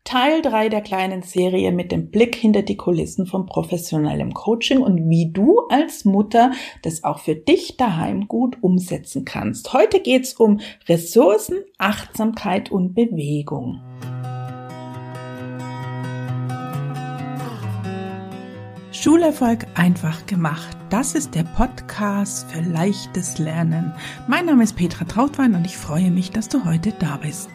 Teil 3 der kleinen Serie mit dem Blick hinter die Kulissen von professionellem Coaching und wie du als Mutter das auch für dich daheim gut umsetzen kannst. Heute geht es um Ressourcen, Achtsamkeit und Bewegung. Schulerfolg einfach gemacht. Das ist der Podcast für leichtes Lernen. Mein Name ist Petra Trautwein und ich freue mich, dass du heute da bist.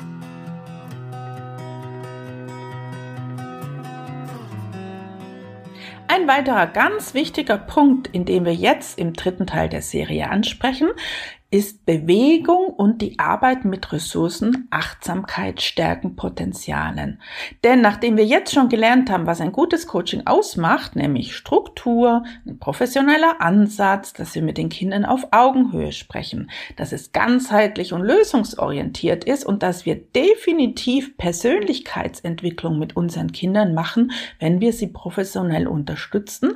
Ein weiterer ganz wichtiger Punkt, in dem wir jetzt im dritten Teil der Serie ansprechen, ist Bewegung und die Arbeit mit Ressourcen, Achtsamkeit, Stärken, Potenzialen. Denn nachdem wir jetzt schon gelernt haben, was ein gutes Coaching ausmacht, nämlich Struktur, ein professioneller Ansatz, dass wir mit den Kindern auf Augenhöhe sprechen, dass es ganzheitlich und lösungsorientiert ist und dass wir definitiv Persönlichkeitsentwicklung mit unseren Kindern machen, wenn wir sie professionell unterstützen,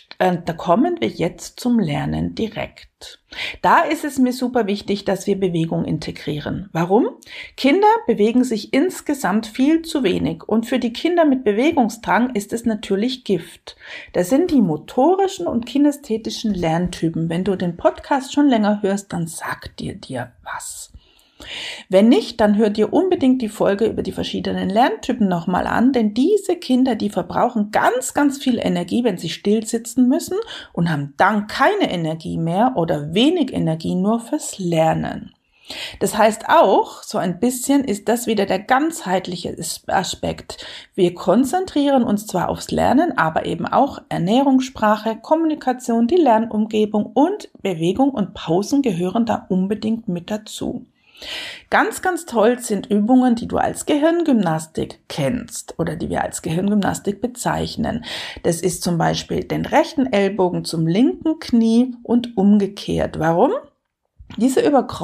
da kommen wir jetzt zum Lernen direkt. Da ist es mir super wichtig, dass wir Bewegung integrieren. Warum? Kinder bewegen sich insgesamt viel zu wenig und für die Kinder mit Bewegungsdrang ist es natürlich Gift. Das sind die motorischen und kinästhetischen Lerntypen. Wenn du den Podcast schon länger hörst, dann sagt dir was. Wenn nicht, dann hört ihr unbedingt die Folge über die verschiedenen Lerntypen nochmal an, denn diese Kinder, die verbrauchen ganz, ganz viel Energie, wenn sie still sitzen müssen und haben dann keine Energie mehr oder wenig Energie nur fürs Lernen. Das heißt auch, so ein bisschen ist das wieder der ganzheitliche Aspekt. Wir konzentrieren uns zwar aufs Lernen, aber eben auch Ernährung, Sprache, Kommunikation, die Lernumgebung und Bewegung und Pausen gehören da unbedingt mit dazu. Ganz, ganz toll sind Übungen, die du als Gehirngymnastik kennst oder die wir als Gehirngymnastik bezeichnen. Das ist zum Beispiel den rechten Ellbogen zum linken Knie und umgekehrt. Warum? Diese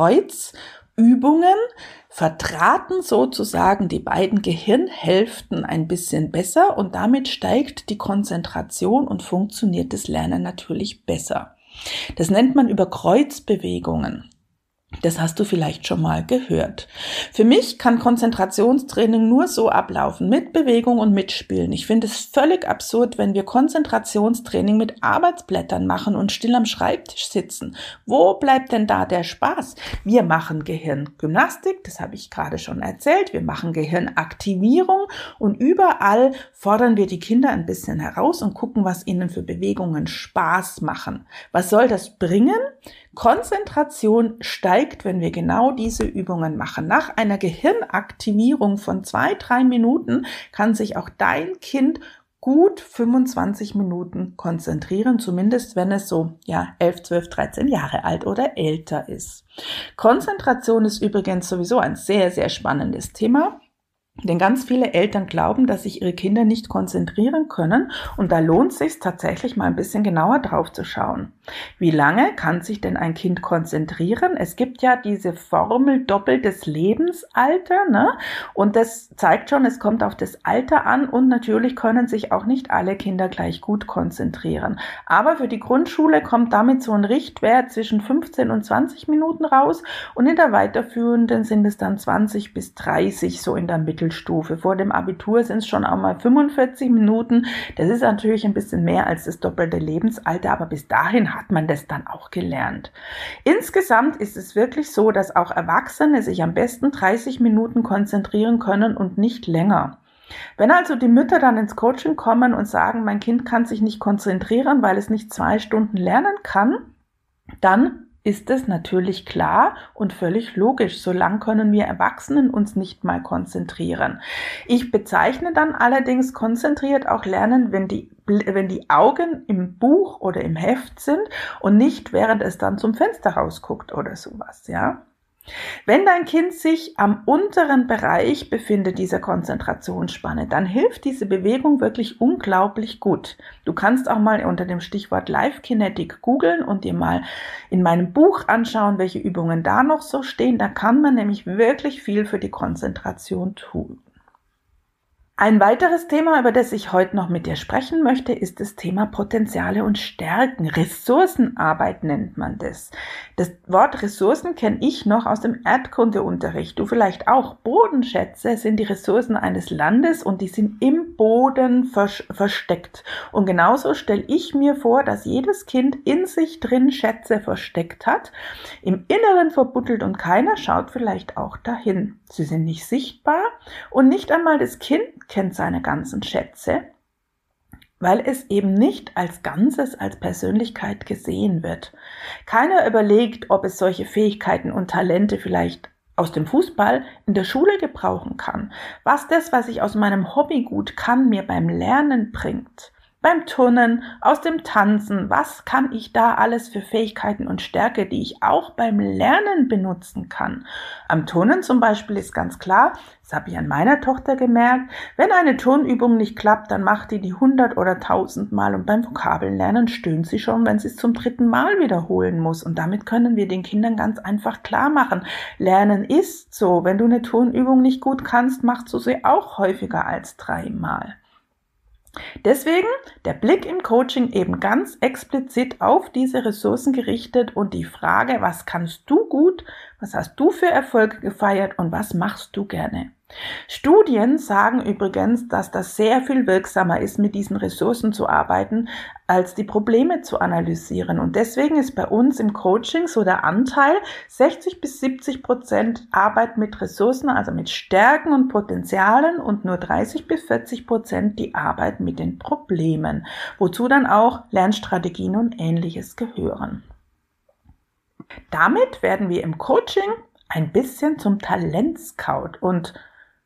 Überkreuzübungen verdrahten sozusagen die beiden Gehirnhälften ein bisschen besser und damit steigt die Konzentration und funktioniert das Lernen natürlich besser. Das nennt man Überkreuzbewegungen. Das hast du vielleicht schon mal gehört. Für mich kann Konzentrationstraining nur so ablaufen, mit Bewegung und Mitspielen. Ich finde es völlig absurd, wenn wir Konzentrationstraining mit Arbeitsblättern machen und still am Schreibtisch sitzen. Wo bleibt denn da der Spaß? Wir machen Gehirngymnastik, das habe ich gerade schon erzählt. Wir machen Gehirnaktivierung und überall fordern wir die Kinder ein bisschen heraus und gucken, was ihnen für Bewegungen Spaß machen. Was soll das bringen? Konzentration steigt, wenn wir genau diese Übungen machen. Nach einer Gehirnaktivierung von 2-3 Minuten kann sich auch dein Kind gut 25 Minuten konzentrieren, zumindest wenn es so 11, 12, 13 Jahre alt oder älter ist. Konzentration ist übrigens sowieso ein sehr, sehr spannendes Thema. Denn ganz viele Eltern glauben, dass sich ihre Kinder nicht konzentrieren können und da lohnt es sich tatsächlich mal ein bisschen genauer drauf zu schauen. Wie lange kann sich denn ein Kind konzentrieren? Es gibt ja diese Formel doppeltes Lebensalter, ne? Und das zeigt schon, es kommt auf das Alter an und natürlich können sich auch nicht alle Kinder gleich gut konzentrieren. Aber für die Grundschule kommt damit so ein Richtwert zwischen 15 und 20 Minuten raus und in der weiterführenden sind es dann 20 bis 30 so in der Mittelstufe. Vor dem Abitur sind es schon einmal 45 Minuten. Das ist natürlich ein bisschen mehr als das doppelte Lebensalter, aber bis dahin hat man das dann auch gelernt. Insgesamt ist es wirklich so, dass auch Erwachsene sich am besten 30 Minuten konzentrieren können und nicht länger. Wenn also die Mütter dann ins Coaching kommen und sagen, mein Kind kann sich nicht konzentrieren, weil es nicht 2 Stunden lernen kann, dann ist es natürlich klar und völlig logisch. So lang können wir Erwachsenen uns nicht mal konzentrieren. Ich bezeichne dann allerdings konzentriert auch Lernen, wenn die Augen im Buch oder im Heft sind und nicht während es dann zum Fenster rausguckt oder sowas, ja. Wenn dein Kind sich am unteren Bereich befindet, dieser Konzentrationsspanne, dann hilft diese Bewegung wirklich unglaublich gut. Du kannst auch mal unter dem Stichwort Live Kinetic googeln und dir mal in meinem Buch anschauen, welche Übungen da noch so stehen. Da kann man nämlich wirklich viel für die Konzentration tun. Ein weiteres Thema, über das ich heute noch mit dir sprechen möchte, ist das Thema Potenziale und Stärken. Ressourcenarbeit nennt man das. Das Wort Ressourcen kenne ich noch aus dem Erdkundeunterricht. Du vielleicht auch. Bodenschätze sind die Ressourcen eines Landes und die sind im Boden versteckt. Und genauso stelle ich mir vor, dass jedes Kind in sich drin Schätze versteckt hat, im Inneren verbuddelt und keiner schaut vielleicht auch dahin. Sie sind nicht sichtbar und nicht einmal das Kind kennt seine ganzen Schätze, weil es eben nicht als Ganzes, als Persönlichkeit gesehen wird. Keiner überlegt, ob es solche Fähigkeiten und Talente vielleicht aus dem Fußball in der Schule gebrauchen kann. Was das, was ich aus meinem Hobby gut kann, mir beim Lernen bringt. Beim Turnen, aus dem Tanzen, was kann ich da alles für Fähigkeiten und Stärke, die ich auch beim Lernen benutzen kann? Am Turnen zum Beispiel ist ganz klar, das habe ich an meiner Tochter gemerkt, wenn eine Turnübung nicht klappt, dann macht die 100 oder 1000 Mal und beim Vokabellernen stöhnt sie schon, wenn sie es zum 3. Mal wiederholen muss. Und damit können wir den Kindern ganz einfach klar machen, Lernen ist so, wenn du eine Turnübung nicht gut kannst, machst du sie auch häufiger als 3 Mal. Deswegen der Blick im Coaching eben ganz explizit auf diese Ressourcen gerichtet und die Frage, was kannst du gut, was hast du für Erfolge gefeiert und was machst du gerne? Studien sagen übrigens, dass das sehr viel wirksamer ist, mit diesen Ressourcen zu arbeiten, als die Probleme zu analysieren. Und deswegen ist bei uns im Coaching so der Anteil 60-70% Arbeit mit Ressourcen, also mit Stärken und Potenzialen und nur 30-40% die Arbeit mit den Problemen, wozu dann auch Lernstrategien und Ähnliches gehören. Damit werden wir im Coaching ein bisschen zum Talentscout und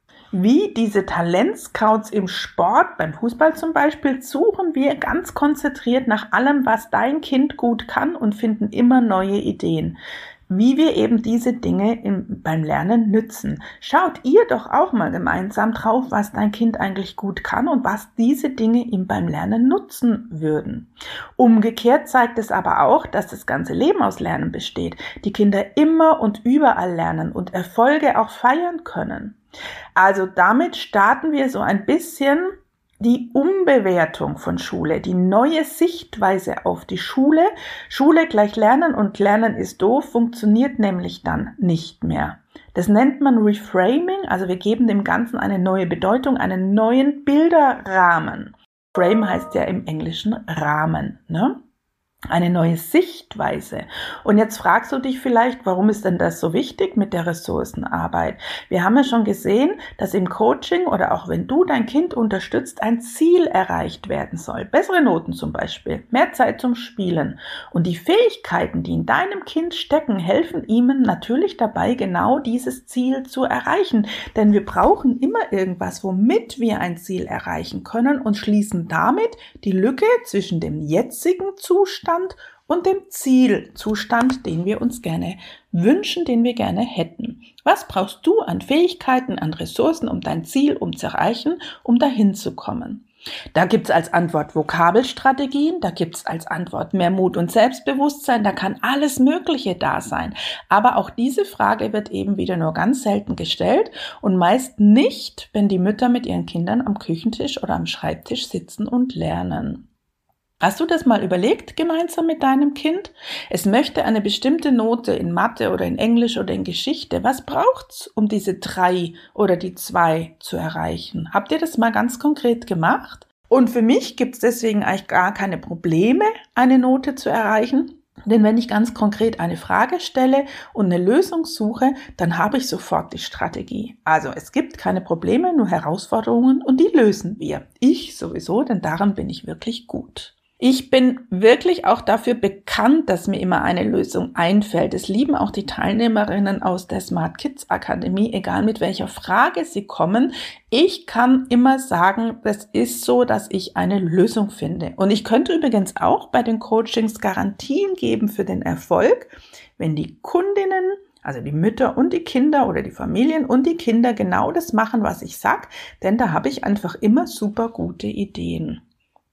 wie diese Talentscouts im Sport, beim Fußball zum Beispiel, suchen wir ganz konzentriert nach allem, was dein Kind gut kann und finden immer neue Ideen, wie wir eben diese Dinge beim Lernen nützen. Schaut ihr doch auch mal gemeinsam drauf, was dein Kind eigentlich gut kann und was diese Dinge ihm beim Lernen nutzen würden. Umgekehrt zeigt es aber auch, dass das ganze Leben aus Lernen besteht, die Kinder immer und überall lernen und Erfolge auch feiern können. Also damit starten wir so ein bisschen die Umbewertung von Schule, die neue Sichtweise auf die Schule. Schule gleich Lernen und Lernen ist doof, funktioniert nämlich dann nicht mehr. Das nennt man Reframing, also wir geben dem Ganzen eine neue Bedeutung, einen neuen Bilderrahmen. Frame heißt ja im Englischen Rahmen, ne? Eine neue Sichtweise. Und jetzt fragst du dich vielleicht, warum ist denn das so wichtig mit der Ressourcenarbeit? Wir haben ja schon gesehen, dass im Coaching oder auch wenn du dein Kind unterstützt, ein Ziel erreicht werden soll. Bessere Noten zum Beispiel, mehr Zeit zum Spielen. Und die Fähigkeiten, die in deinem Kind stecken, helfen ihm natürlich dabei, genau dieses Ziel zu erreichen. Denn wir brauchen immer irgendwas, womit wir ein Ziel erreichen können und schließen damit die Lücke zwischen dem jetzigen Zustand und dem Zielzustand, den wir uns gerne wünschen, den wir gerne hätten. Was brauchst du an Fähigkeiten, an Ressourcen, um dein Ziel zu erreichen, um dahin zu kommen? Da gibt's als Antwort Vokabelstrategien, da gibt's als Antwort mehr Mut und Selbstbewusstsein, da kann alles Mögliche da sein. Aber auch diese Frage wird eben wieder nur ganz selten gestellt und meist nicht, wenn die Mütter mit ihren Kindern am Küchentisch oder am Schreibtisch sitzen und lernen. Hast du das mal überlegt, gemeinsam mit deinem Kind? Es möchte eine bestimmte Note in Mathe oder in Englisch oder in Geschichte. Was braucht's, um diese 3 oder die 2 zu erreichen? Habt ihr das mal ganz konkret gemacht? Und für mich gibt's deswegen eigentlich gar keine Probleme, eine Note zu erreichen. Denn wenn ich ganz konkret eine Frage stelle und eine Lösung suche, dann habe ich sofort die Strategie. Also es gibt keine Probleme, nur Herausforderungen und die lösen wir. Ich sowieso, denn daran bin ich wirklich gut. Ich bin wirklich auch dafür bekannt, dass mir immer eine Lösung einfällt. Es lieben auch die Teilnehmerinnen aus der Smart Kids Akademie, egal mit welcher Frage sie kommen. Ich kann immer sagen, es ist so, dass ich eine Lösung finde. Und ich könnte übrigens auch bei den Coachings Garantien geben für den Erfolg, wenn die Kundinnen, also die Mütter und die Kinder oder die Familien und die Kinder genau das machen, was ich sag, denn da habe ich einfach immer super gute Ideen.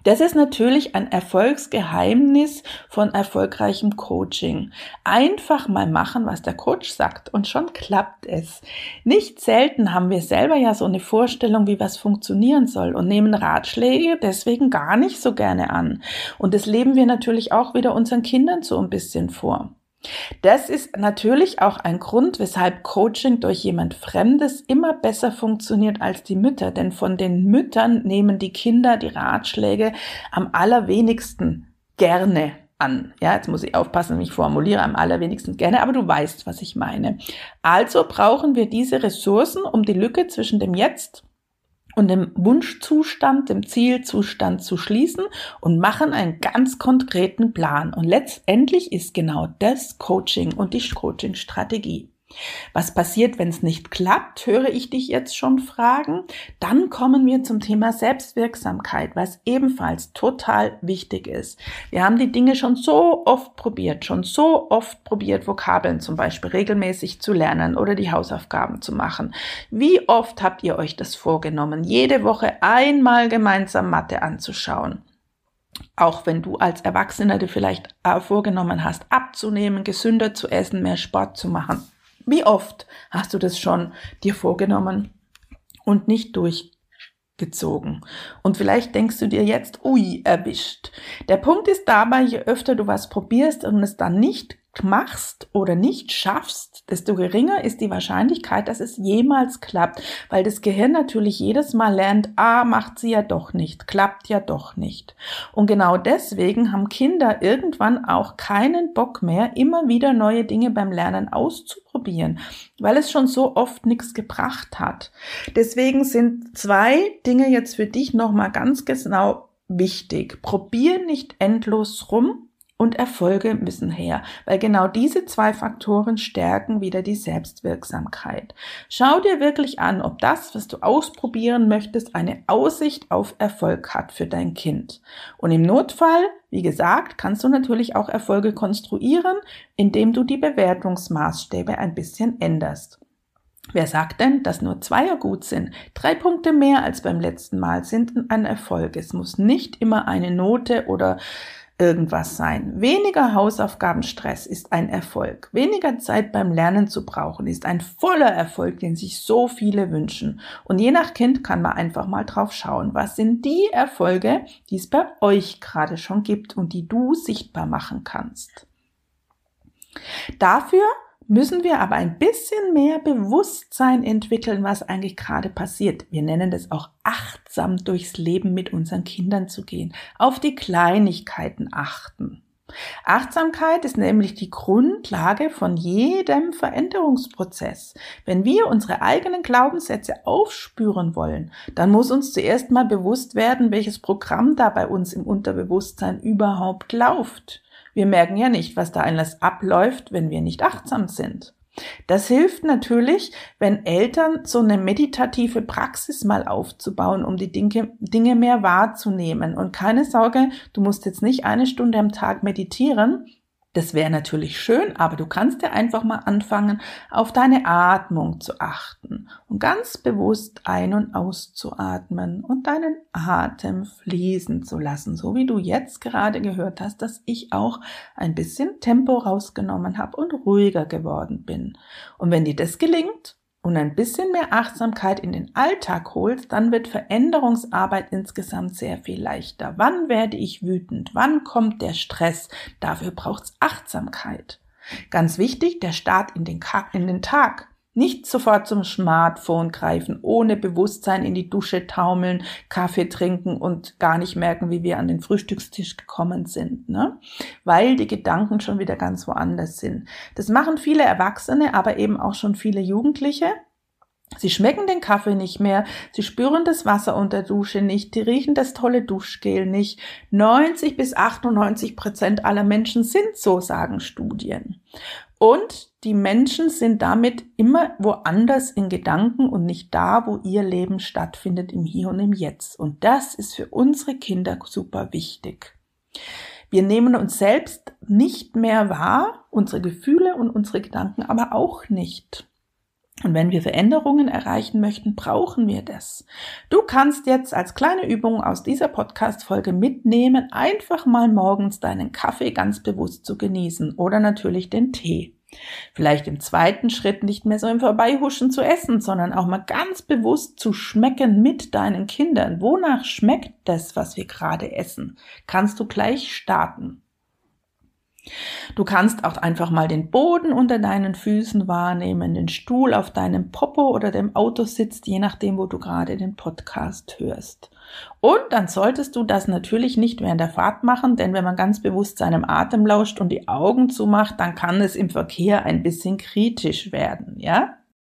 Das ist natürlich ein Erfolgsgeheimnis von erfolgreichem Coaching. Einfach mal machen, was der Coach sagt und schon klappt es. Nicht selten haben wir selber ja so eine Vorstellung, wie was funktionieren soll und nehmen Ratschläge deswegen gar nicht so gerne an. Und das leben wir natürlich auch wieder unseren Kindern so ein bisschen vor. Das ist natürlich auch ein Grund, weshalb Coaching durch jemand Fremdes immer besser funktioniert als die Mütter, denn von den Müttern nehmen die Kinder die Ratschläge am allerwenigsten gerne an. Ja, jetzt muss ich aufpassen, wie ich formuliere, am allerwenigsten gerne, aber du weißt, was ich meine. Also brauchen wir diese Ressourcen, um die Lücke zwischen dem Jetzt und dem Wunschzustand, dem Zielzustand zu schließen und machen einen ganz konkreten Plan. Und letztendlich ist genau das Coaching und die Coaching-Strategie. Was passiert, wenn es nicht klappt, höre ich dich jetzt schon fragen. Dann kommen wir zum Thema Selbstwirksamkeit, was ebenfalls total wichtig ist. Wir haben die Dinge schon so oft probiert, Vokabeln zum Beispiel regelmäßig zu lernen oder die Hausaufgaben zu machen. Wie oft habt ihr euch das vorgenommen, jede Woche einmal gemeinsam Mathe anzuschauen? Auch wenn du als Erwachsener dir vielleicht vorgenommen hast, abzunehmen, gesünder zu essen, mehr Sport zu machen. Wie oft hast du das schon dir vorgenommen und nicht durchgezogen? Und vielleicht denkst du dir jetzt, ui, erwischt. Der Punkt ist dabei, je öfter du was probierst und es dann nicht machst oder nicht schaffst, desto geringer ist die Wahrscheinlichkeit, dass es jemals klappt, weil das Gehirn natürlich jedes Mal lernt, macht sie ja doch nicht, klappt ja doch nicht. Und genau deswegen haben Kinder irgendwann auch keinen Bock mehr, immer wieder neue Dinge beim Lernen auszuprobieren, weil es schon so oft nichts gebracht hat. Deswegen sind 2 Dinge jetzt für dich nochmal ganz genau wichtig. Probier nicht endlos rum. Und Erfolge müssen her, weil genau diese 2 Faktoren stärken wieder die Selbstwirksamkeit. Schau dir wirklich an, ob das, was du ausprobieren möchtest, eine Aussicht auf Erfolg hat für dein Kind. Und im Notfall, wie gesagt, kannst du natürlich auch Erfolge konstruieren, indem du die Bewertungsmaßstäbe ein bisschen änderst. Wer sagt denn, dass nur 2er gut sind? 3 Punkte mehr als beim letzten Mal sind ein Erfolg. Es muss nicht immer eine Note oder irgendwas sein. Weniger Hausaufgabenstress ist ein Erfolg. Weniger Zeit beim Lernen zu brauchen ist ein voller Erfolg, den sich so viele wünschen. Und je nach Kind kann man einfach mal drauf schauen, was sind die Erfolge, die es bei euch gerade schon gibt und die du sichtbar machen kannst. Dafür müssen wir aber ein bisschen mehr Bewusstsein entwickeln, was eigentlich gerade passiert. Wir nennen das auch achtsam durchs Leben mit unseren Kindern zu gehen, auf die Kleinigkeiten achten. Achtsamkeit ist nämlich die Grundlage von jedem Veränderungsprozess. Wenn wir unsere eigenen Glaubenssätze aufspüren wollen, dann muss uns zuerst mal bewusst werden, welches Programm da bei uns im Unterbewusstsein überhaupt läuft. Wir merken ja nicht, was da alles abläuft, wenn wir nicht achtsam sind. Das hilft natürlich, wenn Eltern so eine meditative Praxis mal aufzubauen, um die Dinge mehr wahrzunehmen. Und keine Sorge, du musst jetzt nicht 1 Stunde am Tag meditieren. Das wäre natürlich schön, aber du kannst ja einfach mal anfangen, auf deine Atmung zu achten und ganz bewusst ein- und auszuatmen und deinen Atem fließen zu lassen, so wie du jetzt gerade gehört hast, dass ich auch ein bisschen Tempo rausgenommen habe und ruhiger geworden bin. Und wenn dir das gelingt und ein bisschen mehr Achtsamkeit in den Alltag holst, dann wird Veränderungsarbeit insgesamt sehr viel leichter. Wann werde ich wütend? Wann kommt der Stress? Dafür braucht's Achtsamkeit. Ganz wichtig, der Start in den Tag. Nicht sofort zum Smartphone greifen, ohne Bewusstsein in die Dusche taumeln, Kaffee trinken und gar nicht merken, wie wir an den Frühstückstisch gekommen sind, ne? Weil die Gedanken schon wieder ganz woanders sind. Das machen viele Erwachsene, aber eben auch schon viele Jugendliche. Sie schmecken den Kaffee nicht mehr, sie spüren das Wasser unter der Dusche nicht, die riechen das tolle Duschgel nicht. 90-98% aller Menschen sind so, sagen Studien. Und die Menschen sind damit immer woanders in Gedanken und nicht da, wo ihr Leben stattfindet, im Hier und im Jetzt. Und das ist für unsere Kinder super wichtig. Wir nehmen uns selbst nicht mehr wahr, unsere Gefühle und unsere Gedanken aber auch nicht. Und wenn wir Veränderungen erreichen möchten, brauchen wir das. Du kannst jetzt als kleine Übung aus dieser Podcast-Folge mitnehmen, einfach mal morgens deinen Kaffee ganz bewusst zu genießen oder natürlich den Tee. Vielleicht im zweiten Schritt nicht mehr so im Vorbeihuschen zu essen, sondern auch mal ganz bewusst zu schmecken mit deinen Kindern. Wonach schmeckt das, was wir gerade essen? Kannst du gleich starten. Du kannst auch einfach mal den Boden unter deinen Füßen wahrnehmen, den Stuhl auf deinem Popo oder dem Autositz, je nachdem, wo du gerade den Podcast hörst. Und dann solltest du das natürlich nicht während der Fahrt machen, denn wenn man ganz bewusst seinem Atem lauscht und die Augen zumacht, dann kann es im Verkehr ein bisschen kritisch werden, ja?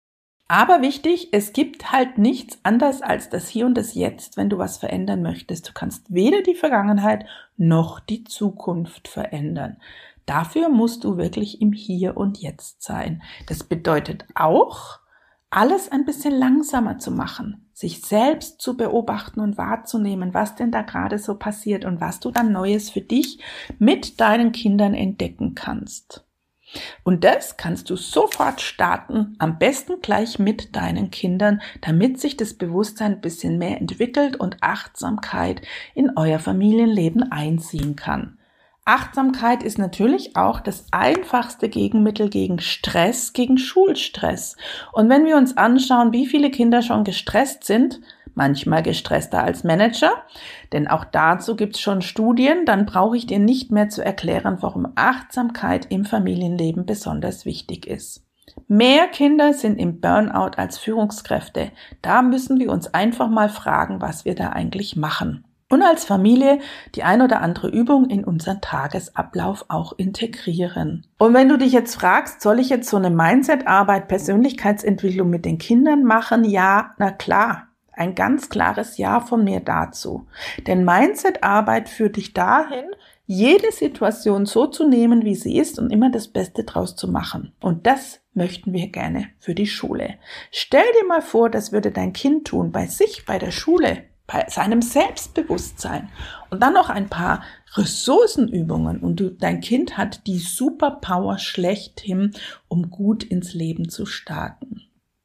Aber wichtig, es gibt halt nichts anderes als das Hier und das Jetzt, wenn du was verändern möchtest. Du kannst weder die Vergangenheit noch die Zukunft verändern. Dafür musst du wirklich im Hier und Jetzt sein. Das bedeutet auch, alles ein bisschen langsamer zu machen, sich selbst zu beobachten und wahrzunehmen, was denn da gerade so passiert und was du dann Neues für dich mit deinen Kindern entdecken kannst. Und das kannst du sofort starten, am besten gleich mit deinen Kindern, damit sich das Bewusstsein ein bisschen mehr entwickelt und Achtsamkeit in euer Familienleben einziehen kann. Achtsamkeit ist natürlich auch das einfachste Gegenmittel gegen Stress, gegen Schulstress. Und wenn wir uns anschauen, wie viele Kinder schon gestresst sind, manchmal gestresster als Manager, denn auch dazu gibt es schon Studien, dann brauche ich dir nicht mehr zu erklären, warum Achtsamkeit im Familienleben besonders wichtig ist. Mehr Kinder sind im Burnout als Führungskräfte. Da müssen wir uns einfach mal fragen, was wir da eigentlich machen. Und als Familie die ein oder andere Übung in unseren Tagesablauf auch integrieren. Und wenn du dich jetzt fragst, soll ich jetzt so eine Mindset-Arbeit, Persönlichkeitsentwicklung mit den Kindern machen? Ja, na klar. Ein ganz klares Ja von mir dazu. Denn Mindset-Arbeit führt dich dahin, jede Situation so zu nehmen, wie sie ist und immer das Beste draus zu machen. Und das möchten wir gerne für die Schule. Stell dir mal vor, das würde dein Kind tun, bei sich, bei der Schule, bei seinem Selbstbewusstsein. Und dann noch ein paar Ressourcenübungen und dein Kind hat die Superpower schlechthin, um gut ins Leben zu starten.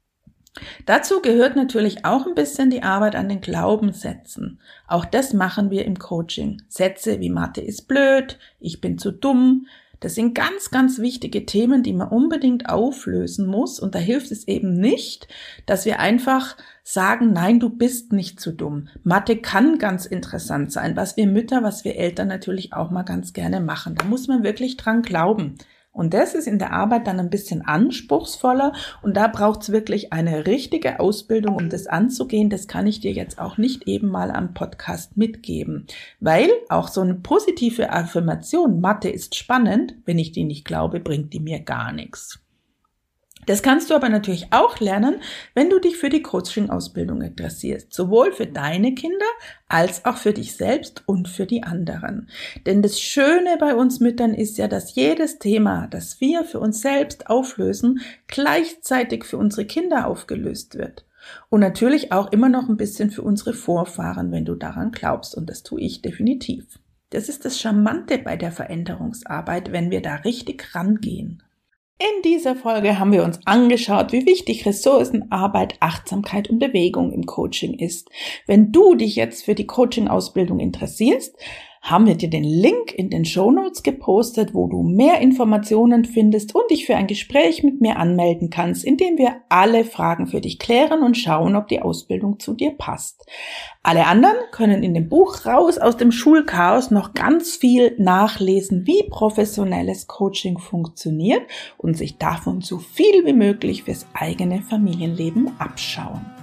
Dazu gehört natürlich auch ein bisschen die Arbeit an den Glaubenssätzen. Auch das machen wir im Coaching. Sätze wie Mathe ist blöd, ich bin zu dumm. Das sind ganz, ganz wichtige Themen, die man unbedingt auflösen muss. Und da hilft es eben nicht, dass wir einfach sagen, nein, du bist nicht zu dumm. Mathe kann ganz interessant sein, was wir Mütter, was wir Eltern natürlich auch mal ganz gerne machen. Da muss man wirklich dran glauben. Und das ist in der Arbeit dann ein bisschen anspruchsvoller und da braucht es wirklich eine richtige Ausbildung, um das anzugehen. Das kann ich dir jetzt auch nicht eben mal am Podcast mitgeben, weil auch so eine positive Affirmation, Mathe ist spannend, wenn ich die nicht glaube, bringt die mir gar nichts. Das kannst du aber natürlich auch lernen, wenn du dich für die Coaching-Ausbildung interessierst, sowohl für deine Kinder als auch für dich selbst und für die anderen. Denn das Schöne bei uns Müttern ist ja, dass jedes Thema, das wir für uns selbst auflösen, gleichzeitig für unsere Kinder aufgelöst wird. Und natürlich auch immer noch ein bisschen für unsere Vorfahren, wenn du daran glaubst. Und das tue ich definitiv. Das ist das Charmante bei der Veränderungsarbeit, wenn wir da richtig rangehen. In dieser Folge haben wir uns angeschaut, wie wichtig Ressourcenarbeit, Achtsamkeit und Bewegung im Coaching ist. Wenn du dich jetzt für die Coaching-Ausbildung interessierst, haben wir dir den Link in den Shownotes gepostet, wo du mehr Informationen findest und dich für ein Gespräch mit mir anmelden kannst, indem wir alle Fragen für dich klären und schauen, ob die Ausbildung zu dir passt. Alle anderen können in dem Buch Raus aus dem Schulchaos noch ganz viel nachlesen, wie professionelles Coaching funktioniert und sich davon so viel wie möglich fürs eigene Familienleben abschauen.